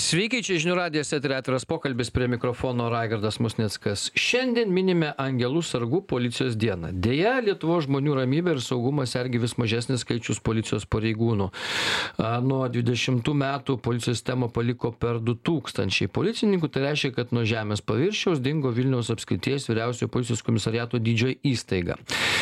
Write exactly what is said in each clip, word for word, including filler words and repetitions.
Sveiki, čia žinių radijas, eteryje atviras pokalbis, prie mikrofono Raigardas Musnickas. Šiandien minime Angelų sargų policijos dieną. Deja, Lietuvos žmonių ramybė ir saugumas sergi vis mažesnis skaičius policijos pareigūnų. Nuo dvidešimtų metų policijos sistemą paliko per du tūkstančiai policininkų, tai reiškia, kad nuo žemės paviršiaus dingo Vilniaus apskrities vyriausiojo policijos komisariato dydžio įstaiga.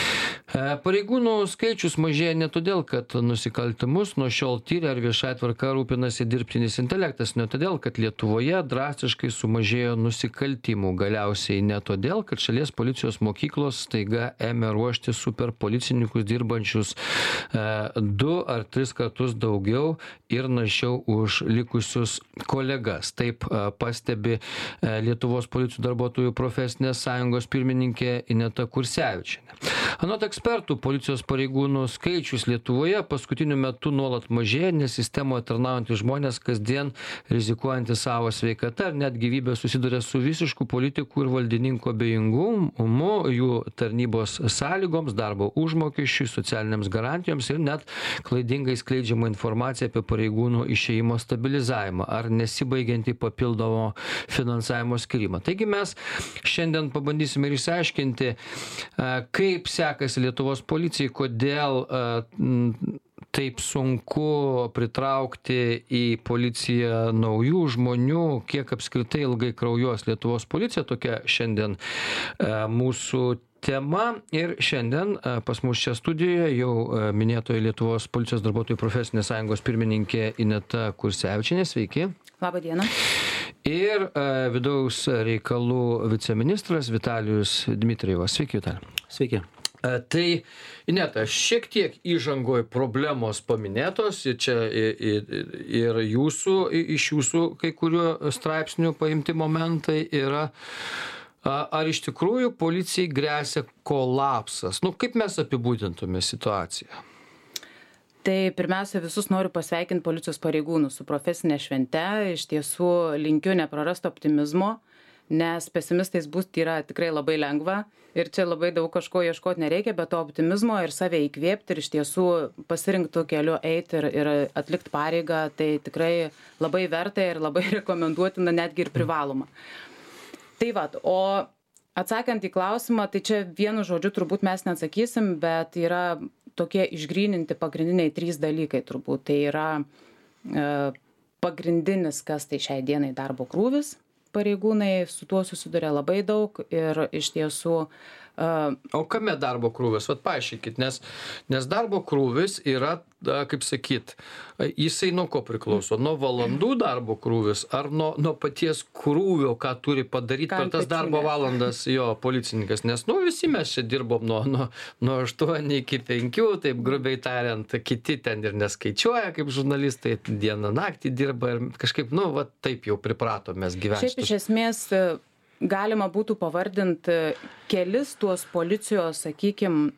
Pareigūnų skaičius mažėja ne todėl, kad nusikaltimus nuo šiol tyria ar viešai tvarka rūpinasi dirbtinis intelektas, ne todėl, kad Lietuvoje drastiškai sumažėjo nusikaltimų, galiausiai ne todėl, kad šalies policijos mokyklos staiga ėmė ruošti super policininkus dirbančius e, du ar tris kartus daugiau ir našiau už likusius kolegas. Taip e, pastebi e, Lietuvos policijų darbuotojų profesinės sąjungos pirmininkė Ineta Kursevičienė. Anot ekspertų, policijos pareigūnų skaičius Lietuvoje paskutiniu metu nuolat mažėja, nes sistemoje tarnaujantys žmonės kasdien rizikuojantys savo sveikatą ar net gyvybę susiduria su visišku politikų ir valdininkų abejingumu, jų tarnybos sąlygoms, darbo užmokesčiui, socialiniams garantijoms ir net klaidingai skleidžiama informacija apie pareigūnų išėjimo stabilizavimą ar nesibaigiantį papildomo finansavimo skirimą. Taigi mes šiandien pabandysime ir išsiaiškinti, kaip sekasi Lietuvos policijai, kodėl uh, taip sunku pritraukti į policiją naujų žmonių, kiek apskritai ilgai kraujuos Lietuvos policija, tokia šiandien uh, mūsų tema. Ir šiandien uh, pas mus čia studijoje jau uh, minėtoji Lietuvos policijos darbuotojų profesinės sąjungos pirmininkė Ineta Kursevičienė. Sveiki. Labą dieną. Ir uh, vidaus reikalų viceministras Vitalijus Dmitrijevas. Sveiki, Vitalijus. Sveiki. Tai, Ineta, šiek tiek įžangoj problemos paminėtos ir čia ir, ir jūsų, iš jūsų kai kurių straipsnių paimti momentai yra, ar iš tikrųjų policijai gresia kolapsas? Nu, kaip mes apibūdintume situaciją? Tai pirmiausia, visus noriu pasveikinti policijos pareigūnus su profesinė švente. Iš tiesų linkiu neprarasti optimizmo, nes pesimistais būti yra tikrai labai lengva ir čia labai daug kažko ieškoti nereikia, bet to optimizmo ir save įkvėpti ir iš tiesų pasirinktų keliu eiti ir, ir atlikti pareigą, tai tikrai labai verta ir labai rekomenduotina, netgi ir privaloma. Tai va, o atsakant į klausimą, tai čia vienu žodžiu turbūt mes neatsakysim, bet yra tokie išgryninti pagrindiniai trys dalykai turbūt. Tai yra e, pagrindinis, kas tai šiai dienai darbo krūvis. Pareigūnai su tuo susiduria labai daug ir iš tiesų. Uh, o kame darbo krūvis? Vat paaiškykit, nes, nes darbo krūvis yra, kaip sakyt, jisai nuo ko priklauso? Nuo valandų darbo krūvis ar nuo, nuo paties krūvio, ką turi padaryti per tas darbo valandas jo policininkas? Nes, nu, visi mes čia dirbom nuo, nuo, nuo aštuonių iki penkių, taip grubiai tariant, kiti ten ir neskaičiuoja, kaip žurnalistai, dieną naktį dirba ir kažkaip, nu, va, taip jau priprato mes gyventi. Šiaip iš esmės galima būtų pavardinti kelis tuos policijos, sakykime,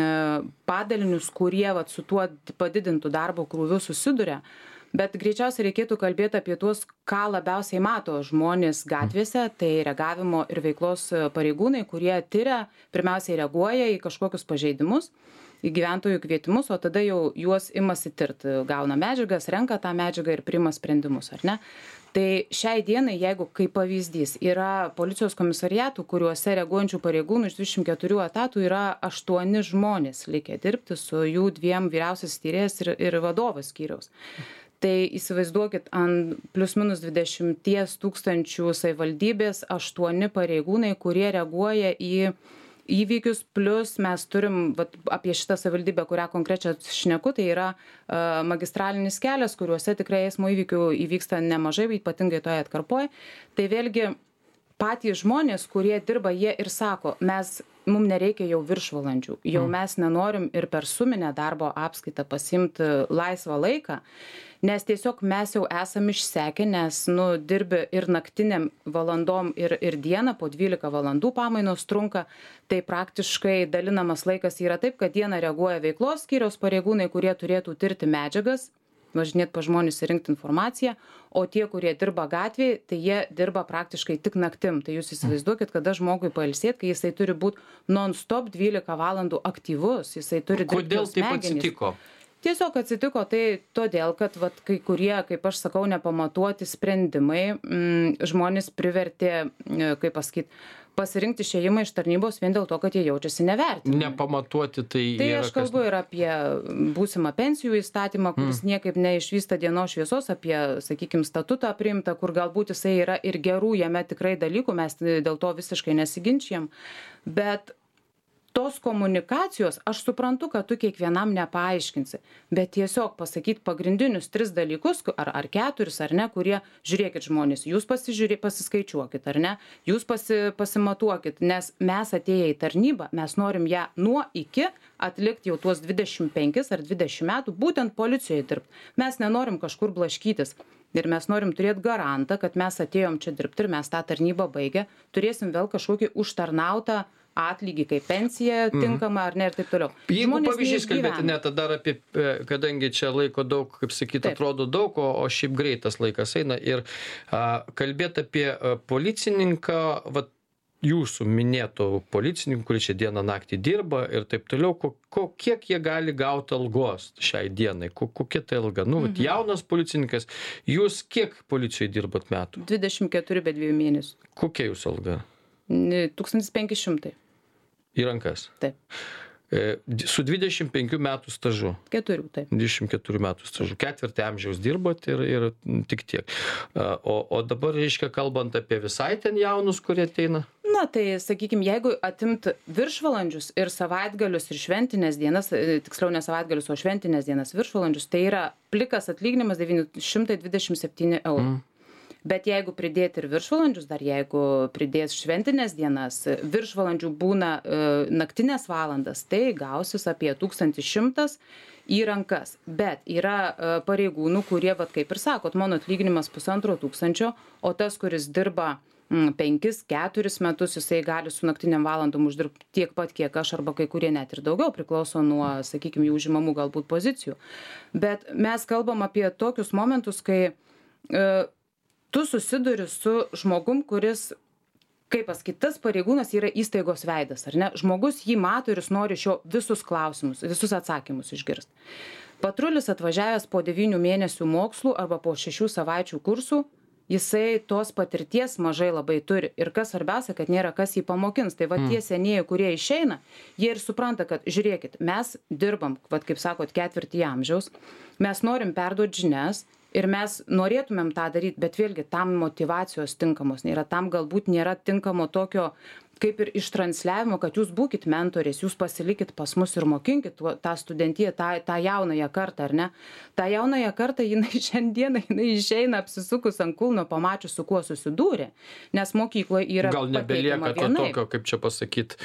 padalinius, kurie vat, su tuo padidintų darbo krūviu susiduria, bet greičiausiai reikėtų kalbėti apie tuos, ką labiausiai mato žmonės gatvėse, tai reagavimo ir veiklos pareigūnai, kurie tyria, pirmiausiai reaguoja į kažkokius pažeidimus, į gyventojų kvietimus, o tada jau juos imasi tirti, gauna medžiagas, renka tą medžiagą ir priima sprendimus, ar ne? Tai šiai dienai, jeigu kaip pavyzdys yra policijos komisariatų, kuriuose reaguojančių pareigūnų iš dvidešimt keturių etatų yra aštuoni žmonės likę dirbti su jų dviem vyriausias tyrėjas ir, ir vadovas skyriaus. Tai įsivaizduokit, ant plius minus dvidešimt tūkstančių savivaldybės aštuoni pareigūnai, kurie reaguoja į įvykius, plus mes turim vat, apie šitą savivaldybę, kurią konkrečią šneku, tai yra uh, magistralinis kelias, kuriuose tikrai eismo įvykių įvyksta nemažai, ypatingai toje atkarpoje. Tai vėlgi patys žmonės, kurie dirba, jie ir sako, mes, mums nereikia jau viršvalandžių, jau mes nenorim ir per suminę darbo apskaitą pasimti laisvą laiką, nes tiesiog mes jau esam išsekę, nes nu, dirbi ir naktiniam valandom ir, ir dieną, po dvylika valandų pamainos trunka, tai praktiškai dalinamas laikas yra taip, kad dieną reaguoja veiklos skyriaus pareigūnai, kurie turėtų tirti medžiagas, važinėti pa žmonės ir rinkti informaciją, o tie, kurie dirba gatvėje, tai jie dirba praktiškai tik naktim. Tai jūs įsivaizduokit, kada žmogui pailsėti, kai jisai turi būti non-stop dvylika valandų aktyvus, jisai turi dirbti. Kodėl taip atsitiko? Tiesiog atsitiko tai todėl, kad vat, kai kurie, kaip aš sakau, nepamatuoti sprendimai mm, žmonės privertė, kaip pasakyti, pasirinkti išėjimą iš tarnybos vien dėl to, kad jie jaučiasi nevertinami. Nepamatuoti tai... Tai aš kalbu ir apie būsimą pensijų įstatymą, kuris mm. niekaip neišvysta dienos šviesos, apie, sakykime, statutą priimtą, kur galbūt jisai yra ir gerų jame tikrai dalykų, mes dėl to visiškai nesiginčijam, bet tos komunikacijos, aš suprantu, kad tu kiekvienam nepaaiškinsi, bet tiesiog pasakyti pagrindinius tris dalykus, ar, ar keturis, ar ne, kurie, žiūrėkit žmonės, jūs pasižiūrė, pasiskaičiuokit, ar ne, jūs pasi, pasimatuokit, nes mes atėję į tarnybą, mes norim ją nuo iki atlikti jau tuos dvidešimt penkis ar dvidešimt metų, būtent policijoje dirbti. Mes nenorim kažkur blaškytis. Ir mes norim turėti garantą, kad mes atėjom čia dirbti ir mes tą tarnybą baigę, turėsim vėl kažkokį užtarnautą atlygį kaip pensija tinkama ar ne ir taip toliau. Jeigu pavyzdžiais kalbėti net dar apie, kadangi čia laiko daug, kaip sakyti, atrodo daug, o, o šiaip greitas laikas eina ir a, kalbėti apie a, policininką, vat, jūsų minėto policininkų, kurie čia dieną naktį dirba ir taip toliau, ko, ko, kiek jie gali gauti algos šiai dienai, ko, kokia tai alga. Nu, mhm. jaunas policininkas, jūs kiek policijoje dirbat metų? dvidešimt keturi be dviejų mėnesių. Kokia jūsų alga? tūkstantis penki šimtai. Į rankas? Taip. E, su dvidešimt penkių metų stažu? Keturių, taip. dvidešimt keturių metų stažu. Ketvirtį amžiaus dirbat ir, ir tik tiek. O, o dabar, reiškia, kalbant apie visai ten jaunus, kurie ateina? Na, tai, sakykime, jeigu atimt viršvalandžius ir savaitgalius ir šventinės dienas, tiksliau ne savaitgalius, o šventinės dienas viršvalandžius, tai yra plikas atlyginimas devyni šimtai dvidešimt septyni eurų. Mm. Bet jeigu pridėti ir viršvalandžius, dar jeigu pridės šventinės dienas, viršvalandžių būna e, naktinės valandas, tai gausis apie tūkstantis šimtas į rankas. Bet yra e, pareigūnų, kurie, vat, kaip ir sakot, mano atlyginimas pusantro tūkstančio, o tas, kuris dirba mm, penkis, keturis metus, jisai gali su naktiniam valandom uždirbti tiek pat, kiek aš, arba kai kurie net ir daugiau, priklauso nuo, sakykime, jų užimamų galbūt pozicijų. Bet mes kalbam apie tokius momentus, kai e, tu susiduri su žmogum, kuris, kaip pasakyti, tas pareigūnas yra įstaigos veidas, ar ne? Žmogus jį mato ir jis nori iš jo visus klausimus, visus atsakymus išgirsti. Patrulis atvažiavęs po devynių mėnesių mokslų arba po šešių savaičių kursų, jisai tos patirties mažai labai turi. Ir kas svarbiausia, kad nėra kas jį pamokins. Tai va tie senieji, kurie išeina, jie ir supranta, kad žiūrėkit, mes dirbam, va, kaip sakot, ketvirtį amžiaus, mes norim perduoti žinias, ir mes norėtumėm tą daryti, bet vėlgi tam motyvacijos tinkamos nėra, tam galbūt nėra tinkamo tokio kaip ir ištransliavimo, kad jūs būkit mentorės, jūs pasilikit pas mus ir mokinkit tą studentiją, tą, tą jaunąją kartą, ar ne? Ta jaunąją kartą, jinai šiandieną, jinai išeina apsisukus ant kulno, pamačius, su kuo susidūrė, nes mokykloje yra gal nebelieka to tokio, kaip čia pasakyti,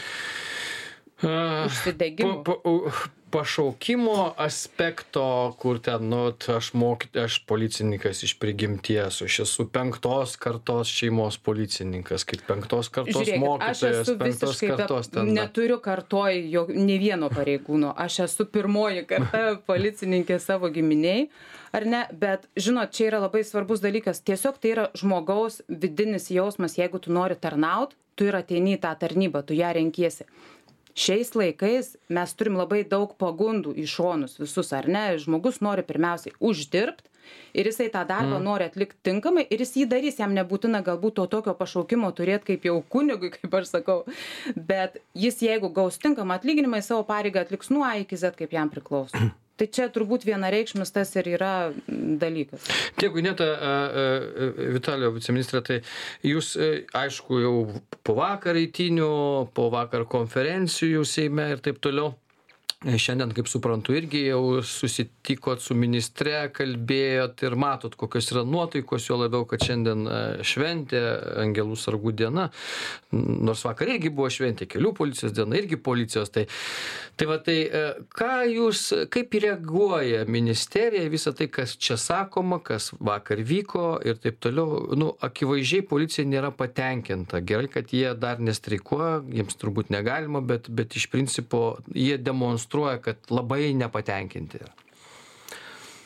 užsidegimo. Pa, pa, pašaukimo aspekto, kur ten, nu, aš mokyt, aš policininkas iš prigimties, aš esu penktos kartos šeimos policininkas, kaip penktos kartos Žiūrėkit, mokytojas, penktos kartos ten. Neturiu kartoj jo, ne vieno pareigūno, aš esu pirmoji karta policininkė savo giminiai, ar ne, bet, žinot, čia yra labai svarbus dalykas, tiesiog tai yra žmogaus vidinis jausmas, jeigu tu nori tarnaut, tu ir ateini į tą tarnybą, tu ją renkiesi. Šiais laikais mes turim labai daug pagundų į šonus visus, ar ne? Žmogus nori pirmiausiai uždirbti ir jisai tą darbą mm. nori atlikti tinkamai ir jis jį darys, jam nebūtina galbūt to tokio pašaukimo turėti kaip jau kunigui, kaip aš sakau, bet jis jeigu gaus tinkamą atlyginimą, savo pareigą atliks nuo A iki Z, kaip jam priklauso. Tai čia turbūt vienareikšmis tas ir yra dalykas. Dėkui, Ineta, Vitalijau viceministrė, tai jūs, aišku, jau po vakar eitynių, po vakar konferencijų Seime ir taip toliau. Šiandien, kaip suprantu, irgi jau susitikot su ministre, kalbėjot ir matot, kokios yra nuotaikos, jo labiau, kad šiandien šventė, Angelų sargų diena, nors vakar irgi buvo šventė, kelių policijos diena, irgi policijos. Tai, tai va, tai ką jūs, kaip reaguoja ministerija visą tai, kas čia sakoma, kas vakar vyko ir taip toliau. Nu, akivaizdžiai policija nėra patenkinta. Gerai, kad jie dar nestreikuoja, jiems turbūt negalima, bet, bet iš principo jie demonstruoja, kad labai nepatenkinti yra.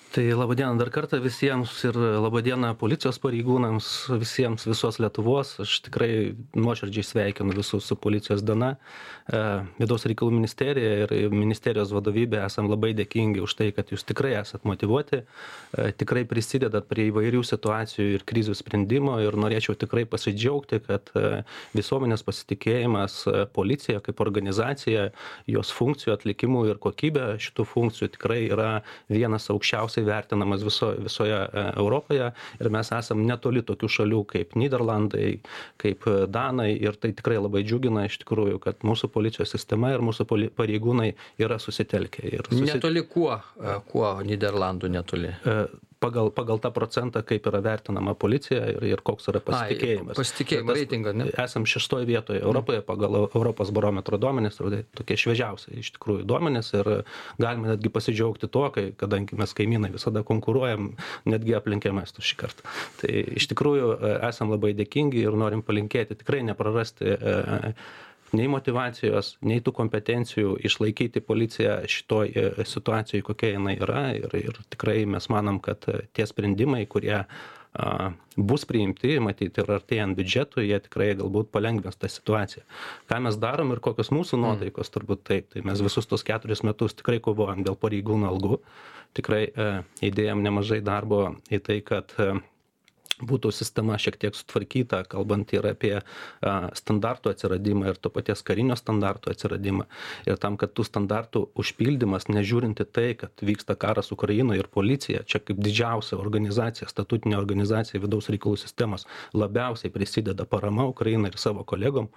Tai labadiena dar kartą visiems ir labadiena policijos pareigūnams, visiems visos Lietuvos. Aš tikrai nuoširdžiai sveikinu visus su policijos diena. Vidaus reikalų ministerija ir ministerijos vadovybė esam labai dėkingi už tai, kad jūs tikrai esat motyvuoti, tikrai prisidedat prie įvairių situacijų ir krizių sprendimo ir norėčiau tikrai pasidžiaugti, kad visuomenės pasitikėjimas policija kaip organizacija, jos funkcijų atlikimų ir kokybė šitų funkcijų tikrai yra vienas aukščiausiai vertinamas viso, visoje Europoje ir mes esam netoli tokių šalių kaip Niderlandai, kaip Danai ir tai tikrai labai džiugina iš tikrųjų, kad mūsų policijos sistema ir mūsų pareigūnai yra susitelkę. Ir susit... Netoli kuo? Kuo Niderlandų netoli? Pagal, pagal tą procentą, kaip yra vertinama policija ir, ir koks yra pasitikėjimas. Ai, pasitikėjimo reitingą, ne? Esam šeštoje vietoje Europoje pagal Europos barometro duomenis, tai tokie šviežiausiai iš tikrųjų duomenis ir galime netgi pasidžiaugti tuo, kai, kadangi mes kaimynai visada konkuruojam, netgi aplenkėm estus šį kartą. Tai iš tikrųjų esam labai dėkingi ir norim palinkėti tikrai neprarasti nei motyvacijos, nei tų kompetencijų išlaikyti policiją šitoj situacijoj, kokia jinai yra ir, ir tikrai mes manom, kad tie sprendimai, kurie a, bus priimti, matyti ir artėjant biudžetui, jie tikrai galbūt palengvins tą situaciją. Ką mes darom ir kokios mūsų nuotaikos, turbūt taip, tai mes visus tos keturis metus tikrai kovojam dėl pareigūnų algų, tikrai a, įdėjom nemažai darbo į tai, kad a, būtų sistema šiek tiek sutvarkyta, kalbant ir apie a, standartų atsiradimą ir to paties karinio standartų atsiradimą. Ir tam, kad tų standartų užpildymas, nežiūrinti tai, kad vyksta karas Ukrainoje ir policija, čia kaip didžiausia organizacija, statutinė organizacija vidaus reikalų sistemos, labiausiai prisideda parama Ukrainai ir savo kolegom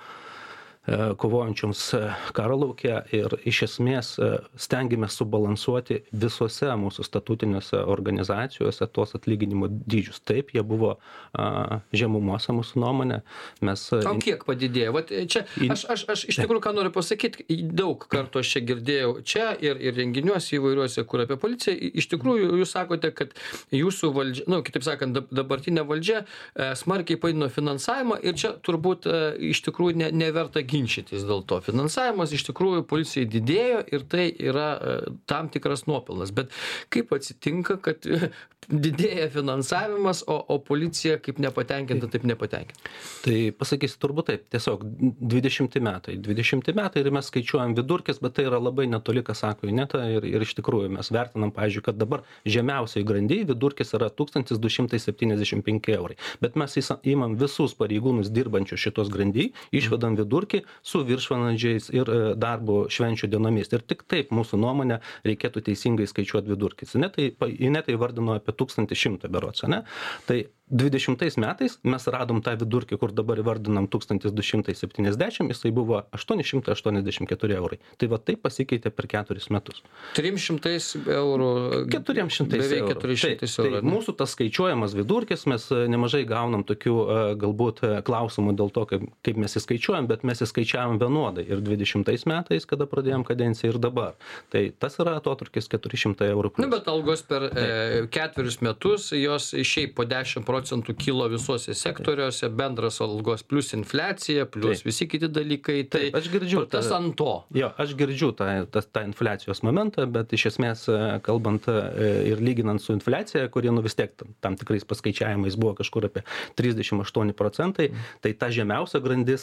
kovojančioms karo lauke ir iš esmės stengiamės subalansuoti visose mūsų statutiniuose organizacijose tuos atlyginimo dydžius. Taip, jie buvo a, žemumuose mūsų nuomonė. Mes, o kiek padidėjo? Vat čia aš, aš, aš iš tikrųjų ką noriu pasakyti, daug kartų aš čia girdėjau čia ir, ir renginiuose įvairiuose, kur apie policiją. Iš tikrųjų, jūs sakote, kad jūsų valdžia, nu, kitaip sakant, dabartinė valdžia e, smarkiai padidino finansavimą ir čia turbūt e, iš tikrųjų ne, neverta ginčytis dėl to. Finansavimas iš tikrųjų policijai didėjo ir tai yra tam tikras nuopelnas. Bet kaip atsitinka, kad didėja finansavimas, o, o policija kaip nepatenkinta, taip nepatenkinta? Tai pasakysiu turbūt taip, tiesiog dvidešimti metai. dvidešimti metai ir mes skaičiuojam vidurkis, bet tai yra labai netoli, ką sako Ineta ir, ir iš tikrųjų mes vertinam, pavyzdžiui, kad dabar žemiausiai grandyje vidurkis yra tūkstantis du šimtai septyniasdešimt penki eurai. Bet mes įmam visus pareigūnus dirbančius šitos grandyje, išvedam vidurkį su viršvalandžiais ir darbo švenčių dienomis. Ir tik taip mūsų nuomonė reikėtų teisingai skaičiuoti vidurkis. Ineta įvardino apie tūkstantį šimtą berods, ne? Tai dvidešimtais metais mes radom tą vidurkį, kur dabar įvardinam tūkstantis du šimtai septyniasdešimt, jisai buvo aštuoni šimtai aštuoniasdešimt keturi eurai. Tai va taip pasikeitė per keturis metus. trim šimtais eurų. keturiem šimtais beveik eurų. keturi šimtai Tai, eurų. tai mūsų tas skaičiuojamas vidurkis, mes nemažai gaunam tokių galbūt klausimų dėl to, kaip, kaip mes įskaičiuojam, bet mes įskaičiavom vienodai ir dvidešimtais metais, kada pradėjom kadenciją ir dabar. Tai tas yra atotrukis keturi šimtai eurų. Nu, bet algos per e, ketverius metus, jos šiaip po dešimt procentų kilo visuose sektoriuose, bendras algos plus infliacija, plus Taip. visi kiti dalykai. Tai Taip, aš girdžiu tas tą- ant to. Jo, aš girdžiu tą, tą, tą infliacijos momentą, bet iš esmės kalbant ir lyginant su infliacija, kuri nu vis tiek tam, tam tikrais paskaičiavimais buvo kažkur apie trisdešimt aštuoni procentai, mm. tai ta žemiausia grandis,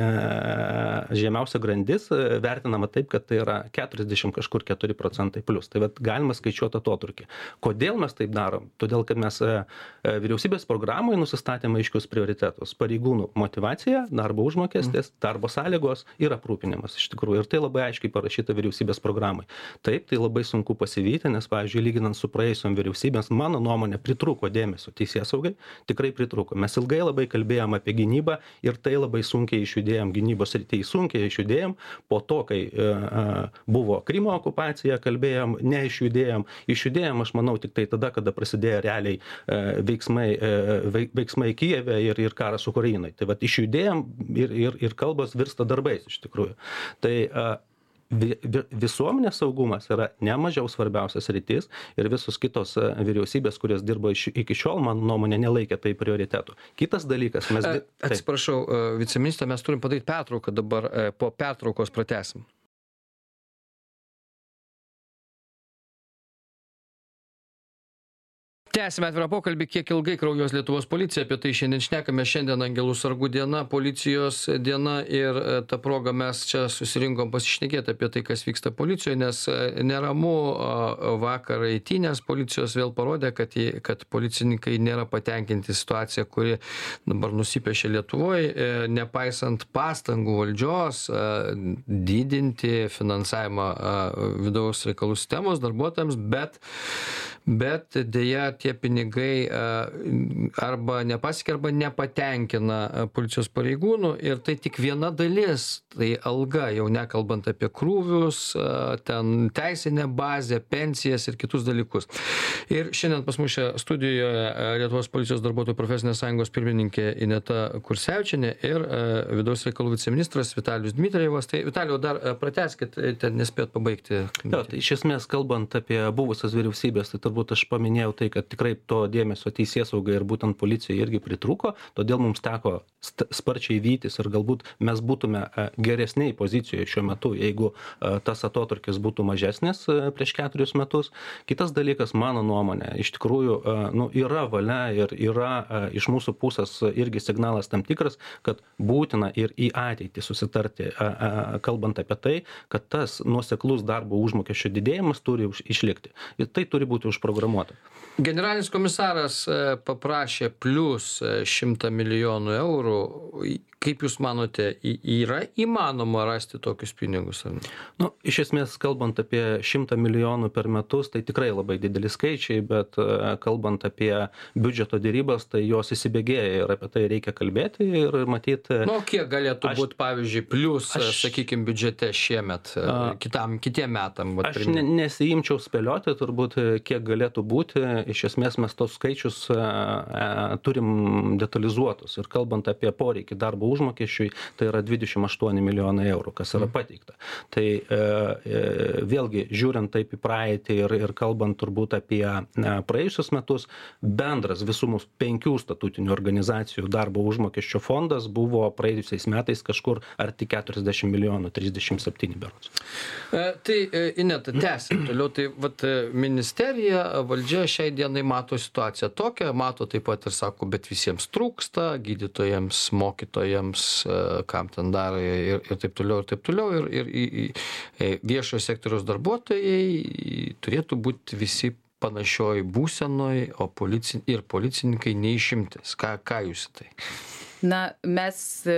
žemiausia grandis vertinama taip, kad tai yra keturiasdešimt kažkur keturi procentai plus. Tai vat galima skaičiuoti atotrukį. Kodėl mes taip darom? Todėl, kad mes vyriausybės programoje nusistatėme aiškius prioritetus. Pareigūnų motyvacija, darbo užmokestis, darbo sąlygos ir aprūpinimas iš tikrųjų. Ir tai labai aiškiai parašyta vyriausybės programai. Taip, tai labai sunku pasivyti, nes, pavyzdžiui, lyginant su praėjusiom vyriausybėms, mano nuomonė, pritrūko dėmesio teisėsaugai, tikrai pritrūko. Mes ilgai labai kalbėjom apie gynybą ir tai labai sunkiai išjudėjom gynybos srityje, sunkiai išjudėjom. Po to, kai e, e, buvo Krymo okupacija, kalbėjom, neišjudėjom. Išjudėjom, aš manau, tik tai tada, kada prasidėjo realiai e, veiksmai, e, veiksmai Kijeve ir, ir karas Ukrainai. Tai vat išjudėjom ir, ir, ir kalbos virsta darbais iš tikrųjų. Tai e, visuomenės saugumas yra ne mažiau svarbiausias rytis ir visos kitos vyriausybės, kurios dirbo iki šiol, mano nuomonė, nelaikė tai prioritetų. Kitas dalykas, mes... Atsiprašau, viceministrė, mes turim padaryti pertrauką dabar, po pertraukos pratęsim. Tęsime atvirą pokalbį, kiek ilgai kraujuos Lietuvos policija, apie tai šiandien šnekame, šiandien Angelų sargų diena, policijos diena ir tą progą mes čia susirinkom pasišnekėti apie tai, kas vyksta policijoje, nes neramu vakar eitynės policijos vėl parodė, kad, kad policininkai nėra patenkinti situaciją, kuri dabar nusipiešė Lietuvoje, nepaisant pastangų valdžios didinti finansavimą vidaus reikalų sistemos darbuotojams, bet, bet dėja tie pinigai arba nepasiekia, arba nepatenkina policijos pareigūnų ir tai tik viena dalis, tai alga, jau nekalbant apie krūvius, ten teisinę bazę, pensijas ir kitus dalykus. Ir šiandien pas mus čia studijoje Lietuvos policijos darbuotojų profesinės sąjungos pirmininkė Ineta Kursevičienė ir vidaus reikalų viceministras Vitalijus Dmitrijevas. Tai Vitalijau, dar pratęskit, ten nespėt pabaigti. Jo, tai iš esmės, kalbant apie buvusias vyriausybės, tai turbūt aš paminėjau tai, kad tikrai to dėmesio teisėsaugai ir būtent policijai irgi pritrūko, todėl mums teko sparčiai vytis ir galbūt mes būtume geresniai pozicijoje šiuo metu, jeigu tas atotrukis būtų mažesnis prieš keturis metus. Kitas dalykas, mano nuomonė, iš tikrųjų nu, yra valia ir yra iš mūsų pusės irgi signalas tam tikras, kad būtina ir į ateitį susitarti, kalbant apie tai, kad tas nuoseklus darbo užmokesčio didėjimas turi išlikti. Ir tai turi būti užprogramuota. Generalinis komisaras paprašė plius šimtą milijonų eurų. Kaip Jūs manote, yra įmanoma rasti tokius pinigus? Ar ne? Nu, iš esmės, kalbant apie šimtą milijonų per metus, tai tikrai labai dideli skaičiai, bet kalbant apie biudžeto dėrybas, tai jos įsibėgėja ir apie tai reikia kalbėti ir matyti. Nu, kiek galėtų aš, būti, pavyzdžiui, plius, aš, sakykime, biudžete šiemet, a, kitam, kitiem metam? Vat, aš ne, nesiimčiau spėlioti, turbūt, kiek galėtų būti. Iš esmės, mes tos skaičius a, a, turim detalizuotus ir kalbant apie poreikį darbo užmokesčiui, tai yra dvidešimt aštuoni milijonai eurų, kas yra pateikta. Tai e, e, vėlgi, žiūrint taip į praeitį ir, ir kalbant turbūt apie e, praėjusius metus, bendras visų mūsų penkių statutinių organizacijų darbo užmokesčio fondas buvo praėjusiais metais kažkur arti keturiasdešimt milijonų, trisdešimt septyni berods. E, tai, Ineta, tęsim toliau. Tai vat, ministerija, valdžia šiai dienai mato situaciją tokią, mato taip pat ir sako, bet visiems trūksta, gydytojams, mokytojams, kam ten dar ir, ir taip toliau, ir taip toliau, ir, ir, ir viešojo sektoriaus darbuotojai turėtų būti visi panašioj būsenoj, o polici, ir policininkai neišimtis. Ką, ką Jūs tai? Na, mes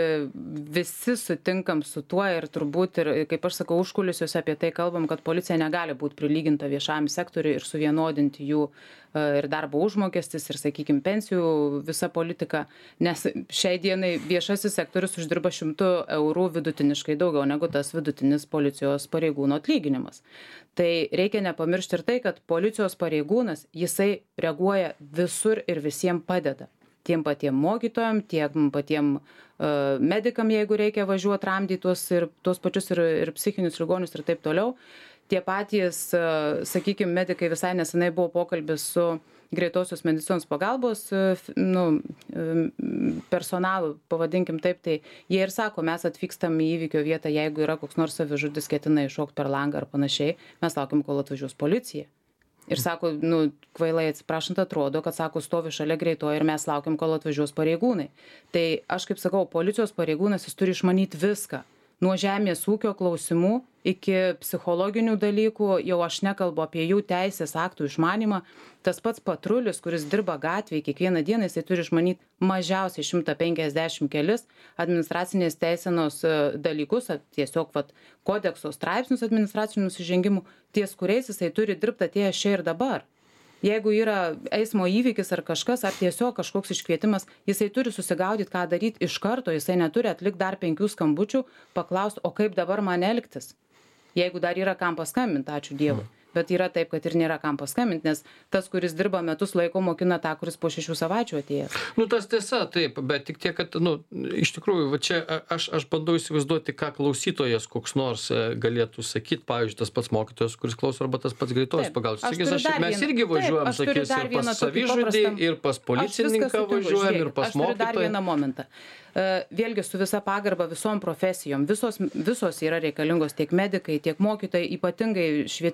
visi sutinkam su tuo ir turbūt, ir kaip aš sakau, užkulisiuose apie tai kalbam, kad policija negali būti prilyginta viešajam sektoriui ir suvienodinti jų ir darbo užmokestis, ir, sakykime, pensijų visa politika, nes šiai dienai viešasis sektorius uždirba šimtų eurų vidutiniškai daugiau negu tas vidutinis policijos pareigūno atlyginimas. Tai reikia nepamiršti ir tai, kad policijos pareigūnas, jisai reaguoja visur ir visiems padeda. Tiem patiem mokytojam, tiek patiem uh, medikam, jeigu reikia važiuoti ramdyti tuos, ir, tuos pačius ir, ir psichinius ligonius ir taip toliau. Tie patys, uh, sakykime, medikai, visai nesenai buvo pokalbis su greitosios medicinos pagalbos uh, nu, uh, personalu, pavadinkim taip, tai jie ir sako, mes atvykstam į įvykio vietą, jeigu yra koks nors savižudis ketina iššokti per langą ar panašiai, mes laukiam, kol atvažiuos policija. Ir sako, nu, kvailai atsiprašant atrodo, kad sako, stovi šalia greitojo ir mes laukiam, kol atvažiuos pareigūnai. Tai aš kaip sakau, policijos pareigūnas jis turi išmanyti viską. Nuo žemės ūkio klausimų iki psichologinių dalykų, jau aš nekalbu apie jų teisės aktų išmanymą. Tas pats patrulis, kuris dirba gatvėje kiekvieną dieną, jisai turi išmanyti mažiausiai šimtą penkiasdešimt kelis administracinės teisenos dalykus, tiesiog vat, kodekso straipsnius administracinių nusižengimų, ties kuriais jisai turi dirbti atėjęs čia ir dabar. Jeigu yra eismo įvykis ar kažkas, ar tiesiog kažkoks iškvietimas, jisai turi susigaudyti, ką daryti iš karto, jisai neturi atlikti dar penkių skambučių, paklausti, o kaip dabar man elgtis. Jeigu dar yra kam paskambinti, ačiū Dievui. Bet yra taip, kad ir nėra kam paskambinti, nes tas, kuris dirba metus laiko, mokina tą, kuris po šešių savaičių atėjęs. Nu, tas tiesa, taip, bet tik tiek, kad, nu, iš tikrųjų, va čia aš, aš bandau įsivaizduoti, ką klausytojas koks nors galėtų sakyti, pavyzdžiui, tas pats mokytojas, kuris klauso, arba tas pats greitos pagalbos. Sakys, aš, mes vieną, irgi važiuojam, taip, sakys, ir pas savižudį, ir pas policininką važiuojam, ir pas mokytoją. Aš turiu dar vieną momentą. Vėlgi su visa pagarba visom profesijom, visos, visos yra reikalingos tiek medikai, tiek mokytojai, ypatingai švietimo sistema.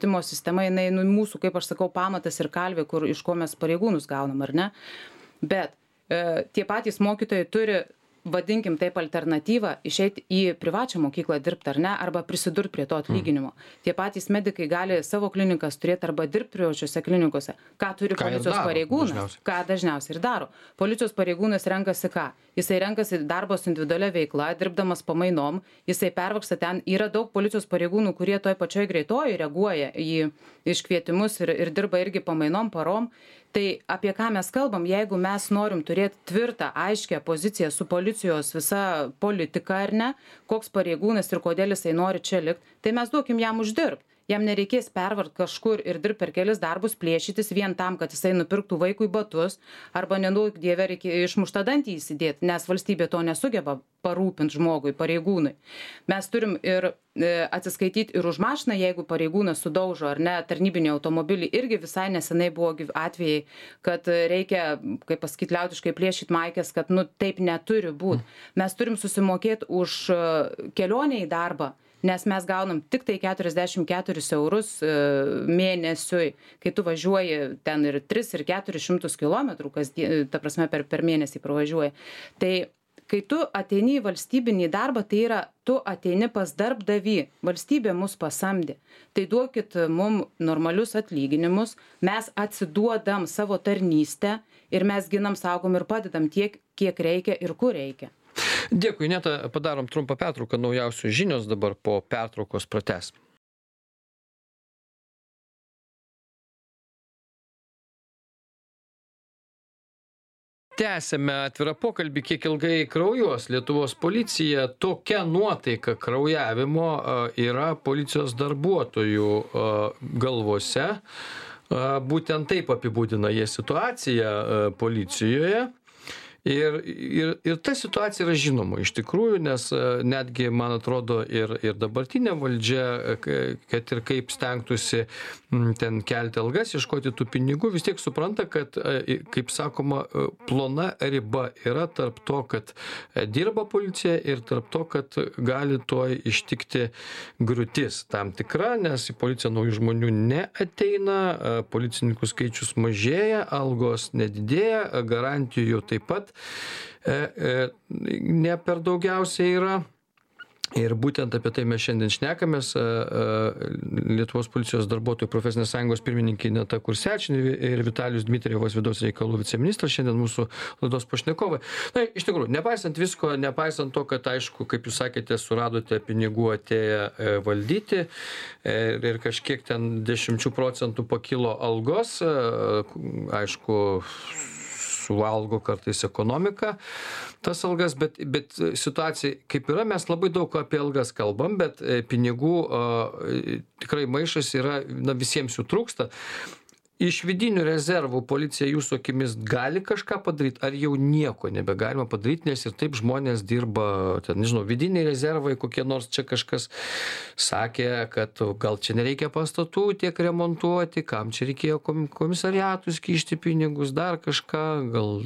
sistema, jinai, nu, mūsų, kaip aš sakau, pamatas ir kalvė, kur, iš ko mes pareigūnus gaunam, ar ne? Bet e, tie patys mokytojai turi, vadinkim taip, alternatyvą išeiti į privačią mokyklą dirbti, ar ne, arba prisidurti prie to atlyginimo. Mm. Tie patys medikai gali savo klinikas turėti arba dirbti privačiose klinikose. Ką turi ką policijos daro, pareigūnas? Dažniausiai. Ką dažniausiai ir daro. Policijos pareigūnas renkasi ką? Jisai renkasi darbo su individualia veikla, dirbdamas pamainom, jisai pervaksta ten. Yra daug policijos pareigūnų, kurie toj pačioj greitoji reaguoja į iškvietimus ir, ir dirba irgi pamainom, parom. Tai apie ką mes kalbam, jeigu mes norim turėti tvirtą, aiškę poziciją su policijos visa politika ar ne, koks pareigūnas ir kodėl jisai nori čia likti, tai mes duokim jam uždirbti. Jam nereikės pervart kažkur ir dirbti per kelis darbus, plėšytis vien tam, kad jisai nupirktų vaikui batus, arba nedaug dievė reikia išmuštą dantį įsidėti, nes valstybė to nesugeba parūpinti žmogui, pareigūnui. Mes turim ir e, atsiskaityti ir už mašiną, jeigu pareigūnas sudaužo ar ne tarnybinį automobilį, irgi visai nesenai buvo atvejai, kad reikia, kaip pasakyti liaudiškai, plėšyti maikės, kad nu taip neturi būti. Mes turim susimokėti už kelionę į darbą, nes mes gaunam tik tai keturiasdešimt keturis eurus e, mėnesiui, kai tu važiuoji ten ir tris ir keturis šimtus kilometrų, kas, ta prasme, per, per mėnesį pravažiuoji. Tai kai tu ateini į valstybinį darbą, tai yra, tu ateini pas darbdavį, valstybė mus pasamdė. Tai duokit mum normalius atlyginimus, mes atsiduodam savo tarnystę ir mes ginam, saugom ir padedam tiek, kiek reikia ir kur reikia. Dėkui, Ineta, padarom trumpą pertrauką, naujausios žinios, dabar po pertraukos pratęsim. Tęsėme atvirą pokalbį, kiek ilgai kraujuos Lietuvos policija. Tokia nuotaika kraujavimo yra policijos darbuotojų galvose. Būtent taip apibūdina jie situaciją policijoje. Ir, ir, ir ta situacija yra žinoma iš tikrųjų, nes netgi, man atrodo, ir, ir dabartinė valdžia, kad ir kaip stengtųsi ten kelti algas, ieškoti tų pinigų, vis tiek supranta, kad, kaip sakoma, plona riba yra tarp to, kad dirba policija ir tarp to, kad gali tuoj ištikti griūtis tam tikra, nes į policiją naujų žmonių neateina, policininkų skaičius mažėja, algos nedidėja, garantijų taip pat E, e, ne per daugiausiai yra. Ir būtent apie tai mes šiandien šnekamės. E, e, Lietuvos policijos darbuotojų profesinės sąjungos pirmininkė Ineta Kursevičienė ir Vitalijus Dmitrijevas, vidaus reikalų viceministras, šiandien mūsų laidos pašnekovai. Na, iš tikrųjų, nepaisant visko, nepaisant to, kad, aišku, kaip jūs sakėte, suradote pinigų atėję e, valdyti e, ir kažkiek ten dešimčių procentų pakilo algos, e, aišku, suvalgo kartais ekonomika tas algas, bet, bet situacija kaip yra, mes labai daug apie algas kalbam, bet pinigų a, tikrai maišas yra, na, visiems jų trūksta. Iš vidinių rezervų policija jūsų akimis gali kažką padaryti, ar jau nieko nebegalima padaryti, nes ir taip žmonės dirba, ten, nežinau, vidiniai rezervai, kokie nors čia kažkas sakė, kad gal čia nereikia pastatų tiek remontuoti, kam čia reikėjo komisariatus kišti pinigus, dar kažką, gal,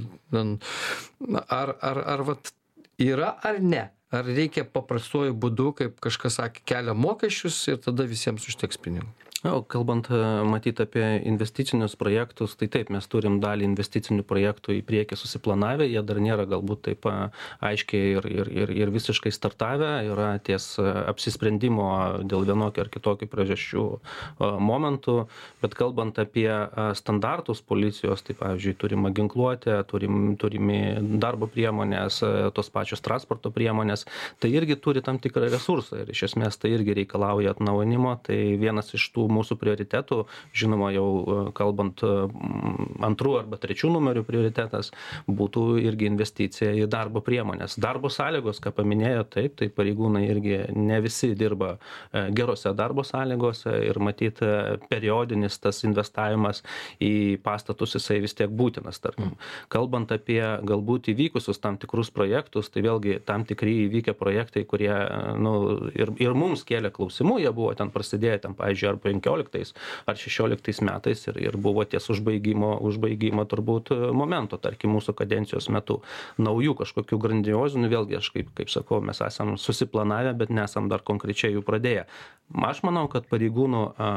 ar, ar, ar vat yra ar ne? Ar reikia paprastuoju būdu, kaip kažkas sakė, kelia mokesčius ir tada visiems užteks pinigų? O kalbant, matyt, apie investicinius projektus, tai taip, mes turim dalį investicinių projektų į priekį susiplanavę, jie dar nėra galbūt taip aiškiai ir, ir, ir, ir visiškai startavę, yra ties apsisprendimo dėl vienokio ar kitokio priežasčių momentų, bet kalbant apie standartus policijos, tai pavyzdžiui, turima ginkluotė, turim, turimi darbo priemonės, tos pačios transporto priemonės, tai irgi turi tam tikrą resursą ir iš esmės tai irgi reikalauja atnaujinimo, tai vienas iš tų mūsų prioritetų, žinoma, jau kalbant antrų arba trečių numerių prioritetas, būtų irgi investicija į darbo priemonės. Darbo sąlygos, ką paminėjo, taip, tai pareigūnai irgi ne visi dirba gerose darbo sąlygose ir matyt periodinis tas investavimas į pastatus jisai vis tiek būtinas, tarkim. Kalbant apie galbūt įvykusius tam tikrus projektus, tai vėlgi tam tikri įvykę projektai, kurie nu, ir, ir mums kėlė klausimų, jie buvo ten prasidėję, ten, pavyzdžiui, ar penkioliktais ar šešioliktais metais ir, ir buvo ties užbaigimo, užbaigimo turbūt momento, tarkim, mūsų kadencijos metu. Naujų kažkokių grandiozinių, vėlgi, aš kaip, kaip sakau, mes esam susiplanavę, bet nesam dar konkrečiai jų pradėję. Aš manau, kad pareigūnų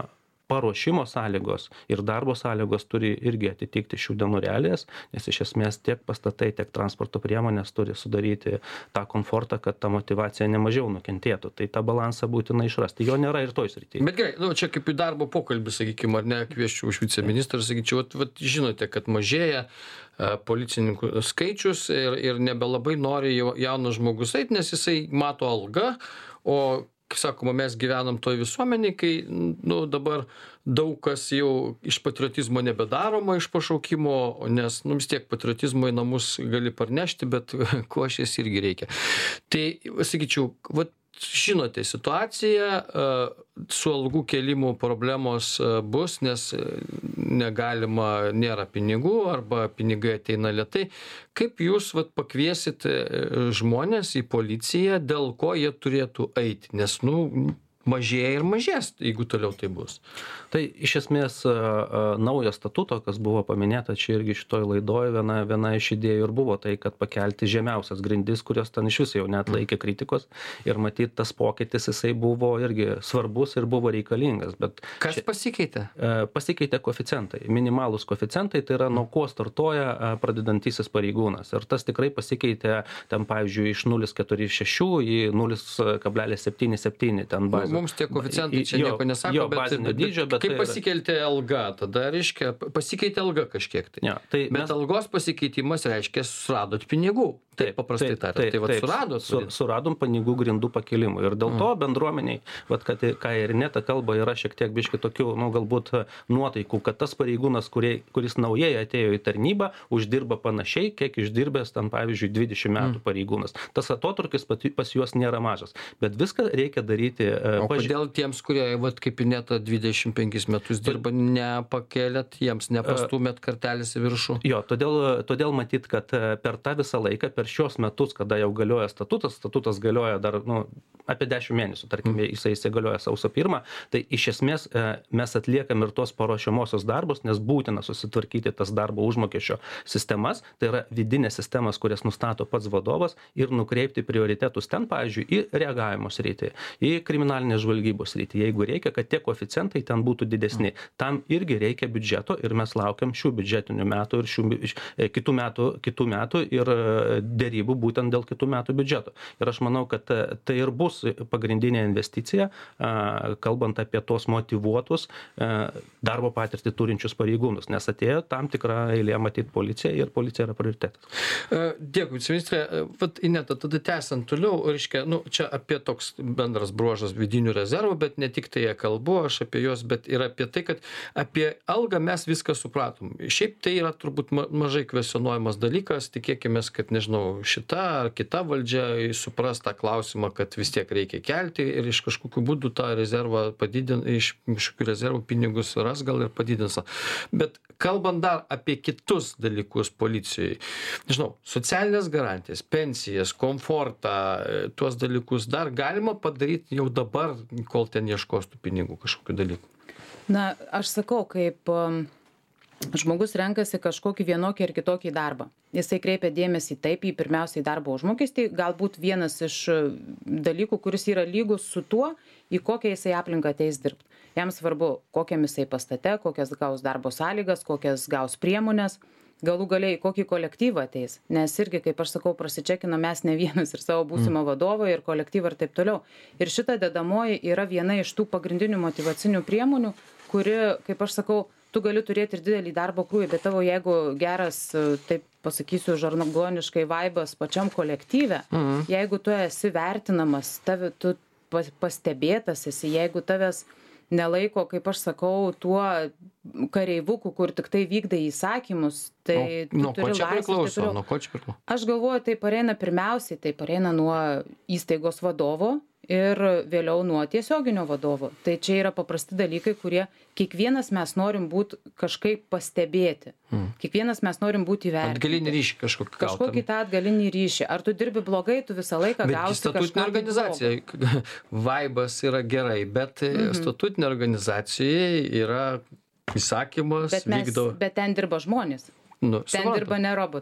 paruošimo sąlygos ir darbo sąlygos turi irgi atitikti šių dienų realijas, nes iš esmės tiek pastatai, tiek transporto priemonės turi sudaryti tą komfortą, kad ta motyvacija nemažiau nukentėtų. Tai tą balansą būtina išrasti. Jo nėra ir toj srityje. Bet gerai, nu, čia kaip į darbo pokalbį, sakykime, ar ne, kvieščiau už viceministrą, sakyčiau, vat, vat, žinote, kad mažėja policininkų skaičius ir, ir nebelabai nori jaunas žmogus eiti, nes jisai mato algą, o, kaip sakoma, mes gyvenam toj visuomeniai, kai nu, dabar daug kas jau iš patriotizmo nebedaroma iš pašaukimo, nes nu, vis tiek patriotizmo į namus gali parnešti, bet košės irgi reikia. Tai, sakyčiau, vat, žinote situaciją, su algų kėlimu problemos bus, nes negalima, nėra pinigų arba pinigai ateina lėtai. Kaip jūs vat, pakviesit žmonės į policiją, dėl ko jie turėtų eiti? Nes, nu, mažėja ir mažės, jeigu toliau tai bus. Tai iš esmės naujo statuto, kas buvo paminėta čia irgi šitoj laidoje, viena, viena iš idėjų ir buvo tai, kad pakelti žemiausias grindis, kurios ten iš viso jau net laikė kritikos ir matyt tas pokytis jisai buvo irgi svarbus ir buvo reikalingas. Bet kas pasikeitė? Pasikeitė koeficientai. Minimalūs koeficientai tai yra nuo ko startuoja pradedantysis pareigūnas. Ir tas tikrai pasikeitė ten, pavyzdžiui, iš nulis kablelis keturi šeši į nulis kablelis septyni septyni ten bazė. Mums tie koeficientai čia jo, nieko nesako, jo, bet, bet, dydžio, bet kaip tai pasikeitė alga, tada reiškia, pasikeitė alga kažkiek tai. Ja, tai bet mes... algos pasikeitimas reiškia, suradot pinigų. Taip, paprastai tariant. Tai vat suradot. Su, suradom pinigų grindų pakilimui. Ir dėl to bendruomeniai, vat, kad, ką ir neta kalba, yra šiek tiek biški tokių, nu, galbūt nuotaikų, kad tas pareigūnas, kurie, kuris naujai atėjo į tarnybą, uždirba panašiai, kiek išdirbęs ten, pavyzdžiui, dvidešimt metų pareigūnas. Tas atotrukis pas juos nėra mažas. Bet viską reikia daryti. O paži... kodėl tiems, kurie, vat, kaip ir neta dvidešimt penkis metus dirba, nepakėlėt jiems, nepastumėt kartelės į viršų? Jo, todėl, todėl matyt, kad per tą visą laiką, per šios metus, kada jau galioja statutas, statutas galioja dar nu, apie dešimt mėnesių, tarkim, jisai įsigalioja sausio pirmą, tai iš esmės mes atliekam ir tos paruošiamosios darbus, nes būtina susitvarkyti tas darbo užmokesčio sistemas, tai yra vidinės sistemas, kurias nustato pats vadovas ir nukreipti prioritetus ten, pavyzdžiui, į reagavimo sritį, į kriminalinės žvalgybos sritį, jeigu reikia, kad tie koeficientai ten būtų didesni. Tam irgi reikia biudžeto ir mes laukiam šių biudžetinių metų ir šių kitų metų, kitų metų ir dėrybų būtent dėl kitų metų biudžeto. Ir aš manau, kad tai ir bus pagrindinė investicija, kalbant apie tos motyvuotus darbo patirtį turinčius pareigūnus, nes atėjo tam tikrą eilę matyti policija ir policija yra prioritetas. Dėkui, viceministrė. Vat, Ineta, tada tęsiant toliau, reiškia, nu, čia apie toks bendras bruožas vidinių rezervų, bet ne tik tai kalbu, aš apie juos, bet ir apie tai, kad apie algą mes viską supratom. Šiaip tai yra turbūt mažai kvestionuojamas dalykas, tikėkime, kad, nežinau, šita ar kita valdžia supras tą klausimą, kad vis tiek reikia kelti ir iš kažkokių būdų tą rezervą padidin, iš kažkokių rezervų pinigus ras gal ir padidins. Bet kalbant dar apie kitus dalykus policijai, nežinau, socialinės garantijas, pensijas, komfortą, tuos dalykus dar galima padaryti jau dabar, kol ten ieškos tų pinigų kažkokių dalykų. Na, aš sakau, kaip žmogus renkasi kažkokį vienokį ar kitokį darbą. Jisai kreipia dėmesį taip į pirmiausiai darbo užmokestį, galbūt vienas iš dalykų, kuris yra lygus su tuo, į kokią jisai aplinką ateis dirbti. Jam svarbu, kokiam jisai pastate, kokias gaus darbo sąlygas, kokias gaus priemonės, galų galiai kokį kolektyvą ateis. Nes irgi, kaip aš sakau, prasičekina mes ne vienas ir savo būsimą vadovą ir kolektyvą ir taip toliau. Ir šita dedamoji yra viena iš tų pagrindinių motyvacinių priemonių, kuri, kaip aš sakau, tu gali turėti ir didelį darbo krūvį, bet tavo jeigu geras, taip pasakysiu, žargoniškai vaibas pačiam kolektyve, mhm. jeigu tu esi vertinamas, tavi, tu pastebėtas esi, jeigu tavęs nelaiko, kaip aš sakau, tuo kareivuku, kur tik tai vykdai įsakymus, tai nu, tu turi laisvę. Nuo ko čia priklauso? Aš galvoju, tai pareina pirmiausiai, tai pareina nuo įstaigos vadovo ir vėliau nuo tiesioginio vadovo. Tai čia yra paprasti dalykai, kurie kiekvienas mes norim būti kažkaip pastebėti. Hmm. Kiekvienas mes norim būti įvertinti. Atgalinį ryšį kažkokį gauti. Kažkokį tą atgalinį ryšį. Ar tu dirbi blogai, tu visą laiką gausi kažką. Statutinė organizacija. Vaibas yra gerai, bet mhm. statutinė organizacija yra įsakymas, bet mes, vykdo. Bet ten dirba žmonės. Nu, ten supratu. dirba ne robotai.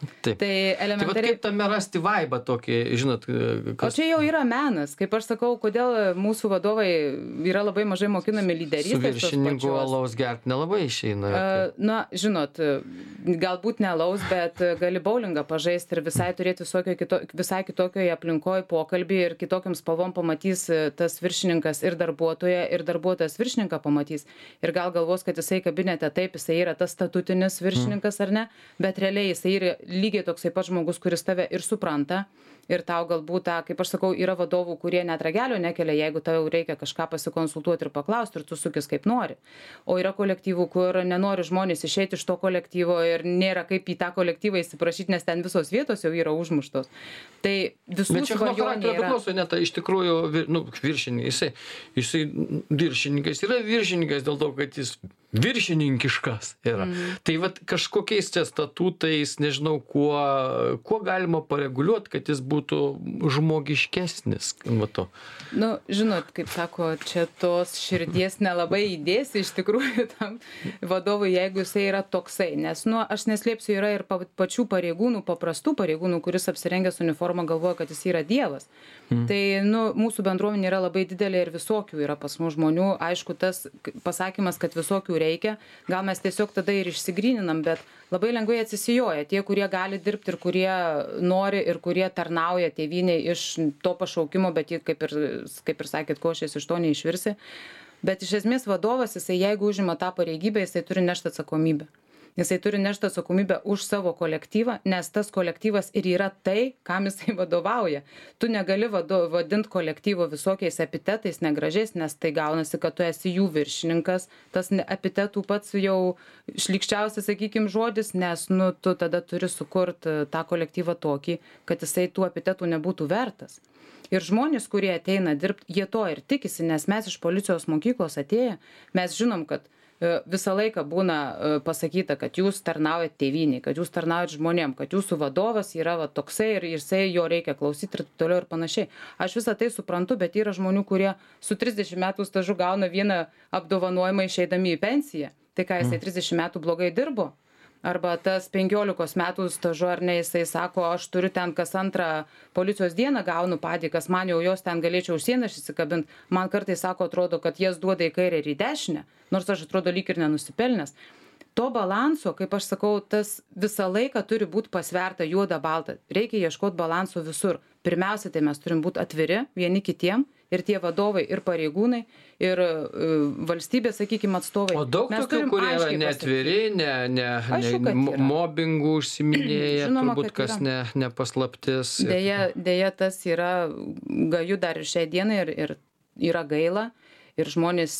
Taip. Tai elementariai. Tai kaip tame rasti vaibą tokį, žinot, kas... O čia jau yra menas. Kaip aš sakau, kodėl mūsų vadovai yra labai mažai mokinami lyderystės. Su viršininku alaus gert nelabai išeina. Uh, na, žinot, galbūt ne alaus, bet gali bowlingą pažaisti ir visai turėti visokio kito, visai kitokioje aplinkoje pokalbį ir kitokiam spalvom pamatys tas viršininkas ir darbuotoja, ir darbuotojas viršininką pamatys. Ir gal galvos, kad jisai kabinete taip, jisai yra tas statutinis viršininkas ar ne, bet realiai jisai yra lygiai toksai pat žmogus, kuris tave ir supranta. Ir tau galbūt, ta, kaip aš sakau, yra vadovų, kurie net ragelio nekelia, jeigu tau reikia kažką pasikonsultuoti ir paklausti, ir tu sukis kaip nori. O yra kolektyvų, kur nenori žmonės išeiti iš to kolektyvo ir nėra kaip į tą kolektyvą įsiprašyti, nes ten visos vietos jau yra užmuštos. Tai visų bet čia nuo charakterio priklauso, net iš tikrųjų, nu, viršininkas, jisai, jisai viršininkas yra viršininkas dėl to, kad jis viršininkiškas yra. Mm. Tai vat kažkokiais čia statutais, nežinau, kuo, kuo galima pareguliuoti, kad jis būtų žmogiškesnis. Mato. Nu, žinot, kaip sako, čia tos širdies nelabai įdėsi iš tikrųjų tam vadovui, jeigu jisai yra toksai. Nes, nu, aš neslėpsiu, yra ir pačių pareigūnų, paprastų pareigūnų, kuris apsirengęs uniformą galvoja, kad jis yra dievas. Mm. Tai, nu, mūsų bendruomenė yra labai didelė ir visokių yra pas mus žmonių. Aišku, tas pasakymas, kad visokių reikia, gal mes tiesiog tada ir išsigryninam, bet labai lengvai atsisijoja tie, kurie gali dirbti ir kurie nori ir kurie tarnauja tėvynei iš to pašaukimo, bet jie, kaip ir, kaip ir sakėt, košės iš to neišvirsi. Bet iš esmės vadovas, jisai jeigu užima tą pareigybę, jisai turi nešti atsakomybę. Jisai turi nešti atsakomybę už savo kolektyvą, nes tas kolektyvas ir yra tai, kam jisai vadovauja. Tu negali vado, vadinti kolektyvo visokiais epitetais negražiais, nes tai gaunasi, kad tu esi jų viršininkas. Tas epitetų pats jau šlykščiausias, sakykime, žodis, nes nu, tu tada turi sukurti tą kolektyvą tokį, kad jisai tų epitetų nebūtų vertas. Ir žmonės, kurie ateina dirbti, jie to ir tikisi, nes mes iš policijos mokyklos atėję, mes žinom, kad visą laiką būna pasakyta, kad jūs tarnaujat tėvyniai, kad jūs tarnaujat žmonėm, kad jūsų vadovas yra va, toksai ir jisai jo reikia klausyti ir toliau ir panašiai. Aš visą tai suprantu, bet yra žmonių, kurie su trisdešimt metų stažu gauna vieną apdovanojimą išeidami į pensiją. Tai ką jisai trisdešimt metų blogai dirbo? Arba tas penkiolikos metų stažu, ar ne, jisai sako, aš turiu ten kas antrą policijos dieną gaunu padėkas, man jau jos ten galėčiau už sieną įsikabinti. Man kartais sako, atrodo, kad jas duoda į kairę ir į dešinę, nors aš atrodo lyg ir nenusipelnęs. To balanso, kaip aš sakau, tas visą laiką turi būti pasverta juoda balta. Reikia ieškoti balanso visur. Pirmiausia, tai mes turim būti atviri vieni kitiem ir tie vadovai, ir pareigūnai, ir uh, valstybės, sakykime, atstovai. O daug mes tokių, kurie yra neatviri, ne, ne, Aišku, ne mobingų užsiminėja, turbūt kas ne, ne paslaptis. Deja, deja, tas yra gaju dar ir šiai dienai ir, ir yra gaila. Ir žmonės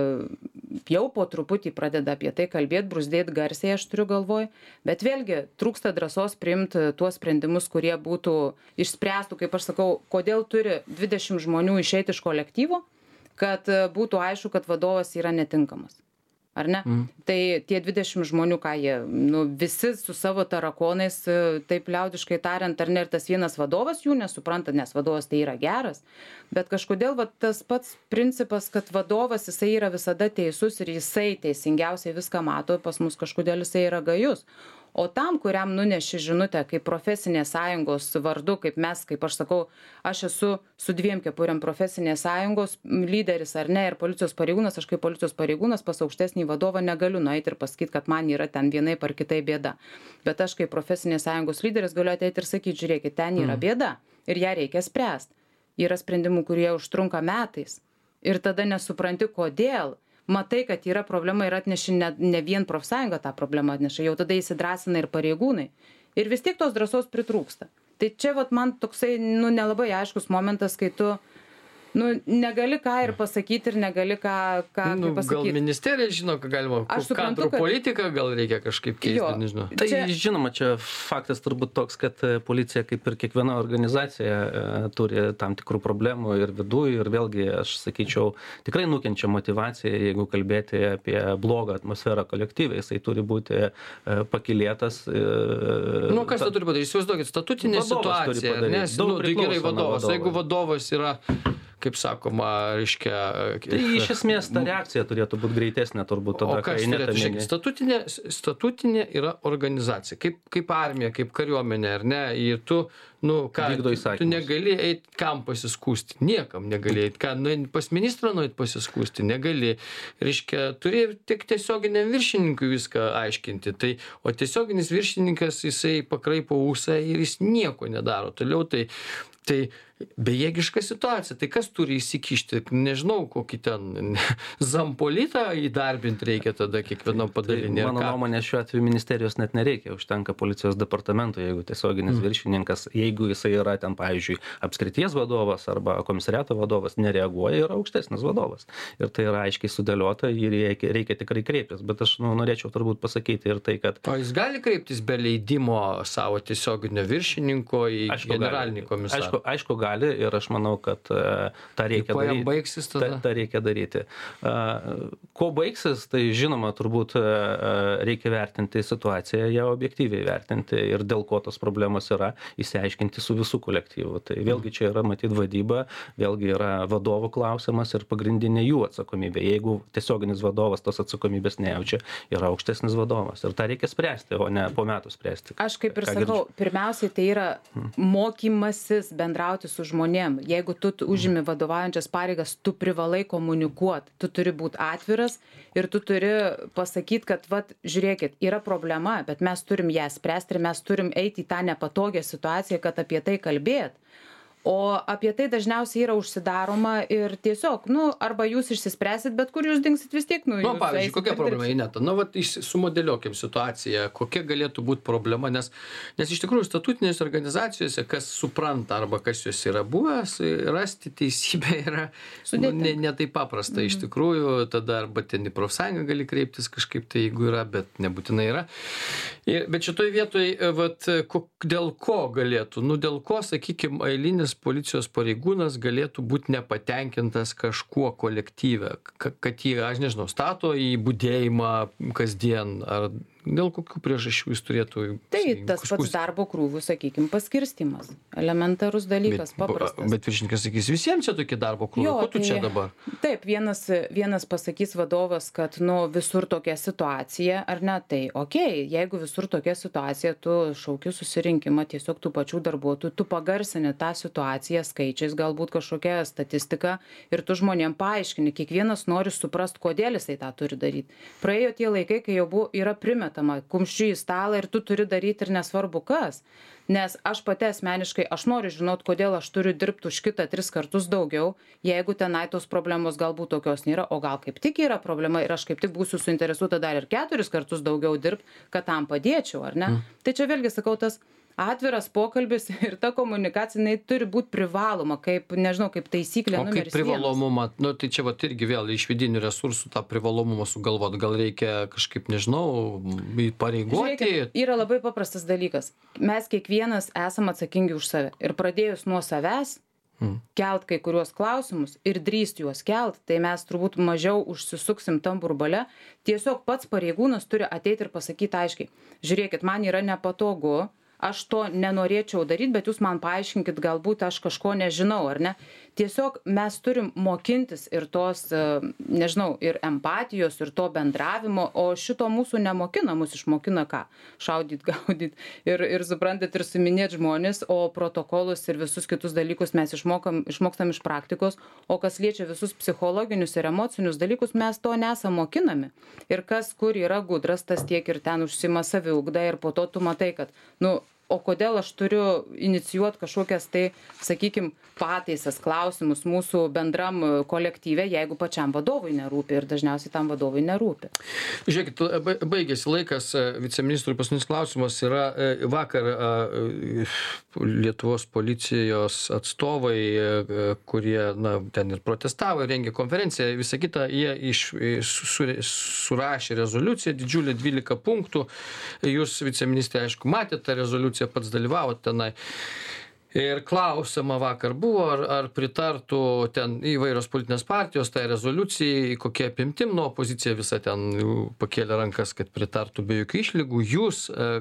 jau po truputį pradeda apie tai kalbėti, brūzdėti garsiai, aš turiu galvoj. Bet vėlgi, trūksta drąsos priimti tuos sprendimus, kurie būtų išspręstų, kaip aš sakau, kodėl turi dvidešimt žmonių išeiti iš kolektyvo, kad būtų aišku, kad vadovas yra netinkamas. Ar ne? Mm. Tai tie dvidešimt žmonių, ką jie, nu, visi su savo tarakonais, taip liaudiškai tariant, ar ne, ir tas vienas vadovas jų nesupranta, nes vadovas tai yra geras. Bet kažkodėl va, tas pats principas, kad vadovas jisai yra visada teisus ir jisai teisingiausiai viską mato, pas mus kažkodėl jisai yra gajus. O tam, kuriam nuneši žinutę kaip profesinės sąjungos vardu, kaip mes, kaip aš sakau, aš esu su dviem kepuriam profesinės sąjungos lyderis ar ne, ir policijos pareigūnas, aš kaip policijos pareigūnas pas aukštesnį vadovą negaliu nueiti ir pasakyti, kad man yra ten vienai par kitai bėda. Bet aš kaip profesinės sąjungos lyderis galiu ateiti ir sakyti, žiūrėkit, ten yra bėda ir ją reikia spręsti. Yra sprendimų, kurie užtrunka metais ir tada nesupranti, kodėl. Matai, kad yra problema ir atneši ne, ne vien profsąjunga tą problemą atneša, jau tada įsidrasina ir pareigūnai. Ir vis tiek tos drąsos pritrūksta. Tai čia vat, man toksai nu, nelabai aiškus momentas, kai tu nu, negali ką ir pasakyti ir negali ką, ką nu, pasakyti. Gal ministerija žino, ką galima, kadrų kad... politiką gal reikia kažkaip keisti, jo, nežinau. Tai čia... žinoma, čia faktas turbūt toks, kad policija kaip ir kiekviena organizacija turi tam tikrų problemų ir viduje ir vėlgi, aš sakyčiau, tikrai nukenčia motyvacija, jeigu kalbėti apie blogą atmosferą kolektyvai, jisai turi būti pakilėtas. Nu, kas tai turi padaryti? Įsivaizduokit, statutinė situacija, nes, nu, tai gerai vadovas, vadovas. Jeigu vadovas yra kaip sakoma, reiškia... Tai iš esmės ta reakcija turėtų būti greitesnė turbūt tada, o ką jūs turėtų, žiūrėkit, statutinė, statutinė yra organizacija, kaip, kaip armija, kaip kariuomenė, ar ne, ir tu, nu, ką, tu negali eiti kam pasiskūsti, niekam negali eiti, ką, nu, pas ministrą nueit pasiskūsti, negali, reiškia, turi tik tiesioginiam viršininkui viską aiškinti, tai, o tiesioginis viršininkas, jisai pakraipo ūsą ir jis nieko nedaro toliau, tai, tai bejėgiška situacija, tai kas turi įsikišti, nežinau, kokį ten zampolitą įdarbinti reikia tada kiekvienam padalinį. Tai, mano nuomonė, šiuo atveju ministerijos net nereikia, užtenka policijos departamento, jeigu tiesioginis mm. viršininkas, jeigu jisai yra ten, pavyzdžiui, apskrities vadovas arba komisariato vadovas, nereaguoja, yra aukštesnis vadovas. Ir tai yra aiškiai sudėliota ir reikia, reikia tikrai kreiptis, bet aš nu, norėčiau turbūt pasakyti ir tai, kad... O jis gali kreiptis be leidimo savo tiesioginio viršininko į aišku, generalinį komisarą? Aišku, aišku, gali. Ir aš manau, kad uh, tą reikia daryti. Baigsis tada? Ta, tą reikia daryti. Uh, ko baigsis, tai žinoma, turbūt uh, reikia vertinti situaciją, ją objektyviai vertinti ir dėl ko tos problemos yra, įsiaiškinti su visų kolektyvu. Tai vėlgi čia yra matyt vadyba, vėlgi yra vadovų klausimas ir pagrindinė jų atsakomybė. Jeigu tiesioginis vadovas tos atsakomybės nejaučia, yra aukštesnis vadovas. Ir tą reikia spręsti, o ne po metų spręsti. Aš kaip ir Ką sakau, girdžiu? Pirmiausiai tai yra mokymasis bendrauti su žmonėm. Jeigu tu užimi vadovaujančias pareigas, tu privalai komunikuoti, tu turi būti atviras ir tu turi pasakyti, kad, vat, žiūrėkit, yra problema, bet mes turim ją spręsti ir mes turim eiti į tą nepatogią situaciją, kad apie tai kalbėt. O apie tai dažniausiai yra užsidaroma ir tiesiog, nu, arba jūs išsispręsit, bet kur jūs dingsit vis tiek, nu, nu pavyzdžiui, kokia problema, Ineta? Nu, vat, sumodeliuokim situaciją, kokia galėtų būti problema, nes, nes iš tikrųjų statutinėse organizacijose, kas supranta arba kas jos yra buvęs, rasti teisybę yra nu, ne, ne taip paprasta. Mhm. Iš tikrųjų, tada arba ten į profsąjungą gali kreiptis kažkaip tai, jeigu yra, bet nebūtinai yra. Ir, bet šitoj vietoj, vat, ko, dėl ko galėtų, nu, dėl ko, sakykime, eilinis policijos pareigūnas galėtų būti nepatenkintas kažkuo kolektyve, kad jį, aš nežinau, stato į budėjimą kasdien, ar dėl kokių priežasčių jis turėtų... Tai tas pats darbo krūvių, sakykime, paskirstimas. Elementarus dalykas, bet, paprastas. Bet viršininkas sakys, visiems čia tokie darbo krūviai, ko tu tai, čia dabar? Taip, vienas, vienas pasakys vadovas, kad nu, visur tokia situacija, ar ne, tai okei, okay, jeigu visur tokia situacija, tu šauki susirinkimą tiesiog tų pačių darbuotojų, tu pagarsini tą situaciją skaičiais, galbūt kažkokią statistiką ir tu žmonėm paaiškini, kiekvienas nori suprast, kodėl jisai tą turi daryti. Praėjo tie laikai, kai jau buvo, yra primetama kumščių į stalą ir tu turi daryti ir nesvarbu kas. Nes aš pati asmeniškai, aš noriu žinot, kodėl aš turiu dirbti už kitą tris kartus daugiau, jeigu tenai tos problemos galbūt tokios nėra, o gal kaip tik yra problema ir aš kaip tik būsiu suinteresuota dar ir keturis kartus daugiau dirbti, kad tam padėčiau, ar ne? Mm. Tai čia vėlgi sakau, tas atviras pokalbis ir ta komunikacija, jinai turi būti privaloma, kaip, nežinau, kaip taisyklė numeris vienas. O kaip privalomumą, nu tai čia vat irgi vėl iš vidinių resursų tą privalomumą sugalvot, gal reikia kažkaip, nežinau, pareigoti? Žiūrėkit, yra labai paprastas dalykas. Mes kiekvienas esam atsakingi už save. Ir pradėjus nuo savęs, hmm. kelt kai kuriuos klausimus ir drįst juos kelt, tai mes turbūt mažiau užsisuksim tam burbale. Tiesiog pats pareigūnas turi ateiti ir pasakyti aiškiai, žiūrėkit, man yra nepatogu, aš to nenorėčiau daryti, bet jūs man paaiškinkit, galbūt aš kažko nežinau, ar ne? Tiesiog mes turim mokintis ir tos, nežinau, ir empatijos, ir to bendravimo, o šito mūsų nemokina, mūsų išmokina ką? Šaudyt, gaudyt ir, ir suprantat, ir suminėt žmonės, o protokolus ir visus kitus dalykus mes išmokam, išmokstam iš praktikos, o kas liečia visus psichologinius ir emocinius dalykus, mes to nesam mokinami. Ir kas kur yra gudras, tas tiek ir ten užsima saviugdą ir po to tu matai, kad, nu, o kodėl aš turiu inicijuoti kažkokias tai, sakykim, pataisas, klausimus mūsų bendram kolektyve, jeigu pačiam vadovui nerūpi ir dažniausiai tam vadovui nerūpi. Žiūrėkit, baigėsi laikas, viceministrui paskutinis klausimas yra, vakar Lietuvos policijos atstovai, kurie, na, ten ir protestavo, rengė konferenciją, visą kitą, jie iš, su, surašė rezoliuciją, didžiulį dvylika punktų. Jūs, viceministrė, aišku, matėte tą rezoliuciją, pats dalyvavote tenai. Ir klausima vakar buvo, ar, ar pritartų ten įvairios politinės partijos tai rezoliucijai, kokie apimtim, nu, opozicija visą ten pakėlė rankas, kad pritartų be jokių išlygų. Jūs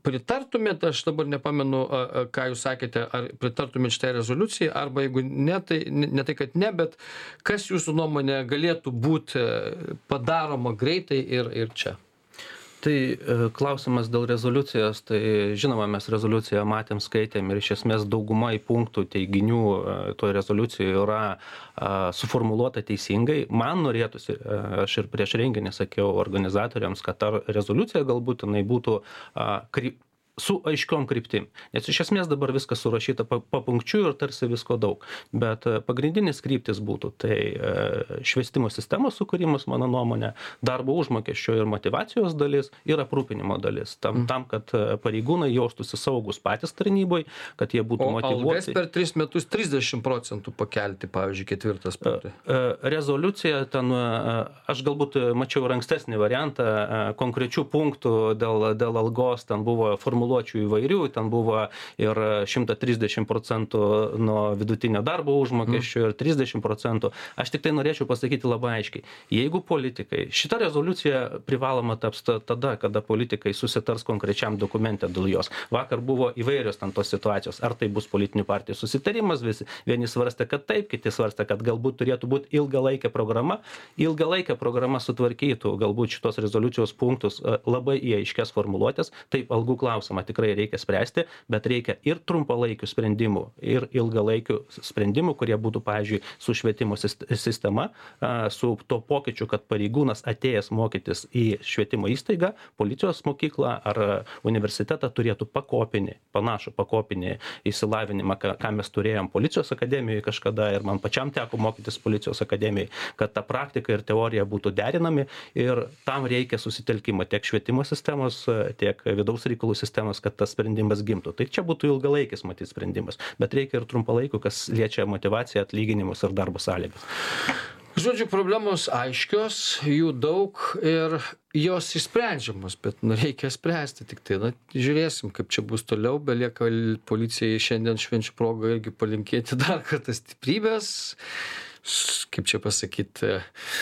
pritartumėt, aš dabar nepamenu, a, a, ką jūs sakėte, ar pritartumėt šitai rezoliucijai, arba jeigu ne, tai ne, ne tai, kad ne, bet kas jūsų nuomonė galėtų būti padaroma greitai ir, ir čia? Tai klausimas dėl rezoliucijos, tai žinoma, mes rezoliuciją matėm, skaitėm ir iš esmės dauguma į punktų teiginių toje rezoliucijoje yra suformuluota teisingai. Man norėtųsi, aš ir prieš renginį sakiau organizatoriams, kad ta rezoliucija galbūt jinai būtų kry... su aiškiom kryptim. Nes iš esmės dabar viskas surašyta papunkčiui ir tarsi visko daug. Bet pagrindinis kryptis būtų tai šviestimo sistemos sukūrimas, mano nuomonė, darbo užmokesčio ir motyvacijos dalis ir aprūpinimo dalis. Tam, tam kad pareigūnai jaustųsi saugus patys tarnyboj, kad jie būtų o motyvuoti. O algas per tris metus trisdešimt procentų pakelti, pavyzdžiui, ketvirtas punktai. Rezoliucija, ten, aš galbūt mačiau ir ankstesnį variantą, konkrečių punktų dėl, dėl algos, ten buvo formuluoti įvairių, ten buvo ir šimtas trisdešimt procentų nuo vidutinio darbo užmokesčio ir trisdešimt procentų. Aš tik tai norėčiau pasakyti labai aiškiai. Jeigu politikai, šita rezoliucija privaloma taps tada, kada politikai susitars konkrečiam dokumente dėl jos. Vakar buvo įvairios ten tos situacijos. Ar tai bus politinių partijų susitarimas, visi, vieni svarstė, kad taip, kiti svarstė, kad galbūt turėtų būti ilgalaikė programa. Ilgalaikė programa sutvarkytų galbūt šitos rezoliucijos punktus labai į aiškias formuluotės. Taip, algų klausimą tikrai reikia spręsti, bet reikia ir trumpalaikių sprendimų, ir ilgalaikių sprendimų, kurie būtų, pavyzdžiui, su švietimo sistema, su to pokyčiu, kad pareigūnas atėjęs mokytis į švietimo įstaigą, policijos mokyklą ar universitetą turėtų pakopinį, panašų pakopinį įsilavinimą, ką mes turėjom policijos akademijoje kažkada ir man pačiam teko mokytis policijos akademijoje, kad ta praktika ir teorija būtų derinami ir tam reikia susitelkimo tiek švietimo sistemos, tiek vidaus reikalų sistemos, kad tas sprendimas gimtų. Tai čia būtų ilgalaikis, matyt, sprendimas, bet reikia ir trumpalaikų, kas liečia motyvaciją, atlyginimus ir darbo sąlygas. Žodžiu, problemos aiškios, jų daug ir jos išsprendžiamos, bet nu, reikia spręsti tik tai. Na, žiūrėsim, kaip čia bus toliau, belieka policijai šiandien švenčių progą irgi palinkėti dar kartą stiprybės, kaip čia pasakyti,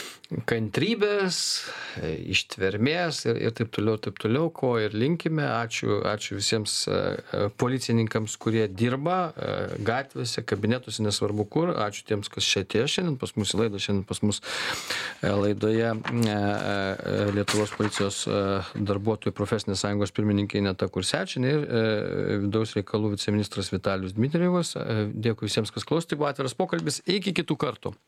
kantrybės, ištvermės ir, ir taip toliau, taip toliau, ko ir linkime. Ačiū, ačiū visiems policininkams, kurie dirba gatvėse, kabinetuose, nesvarbu kur. Ačiū tiems, kas čia atėjo šiandien pas mus į laidą. Šiandien pas mus laidoje Lietuvos policijos darbuotojų profesinės sąjungos pirmininkė Ineta Kursevičienė ir vidaus reikalų viceministras Vitalijus Dmitrijevas. Dėkui visiems, kas klausė. Tai buvo atviras pokalbis. Iki kitų kartų.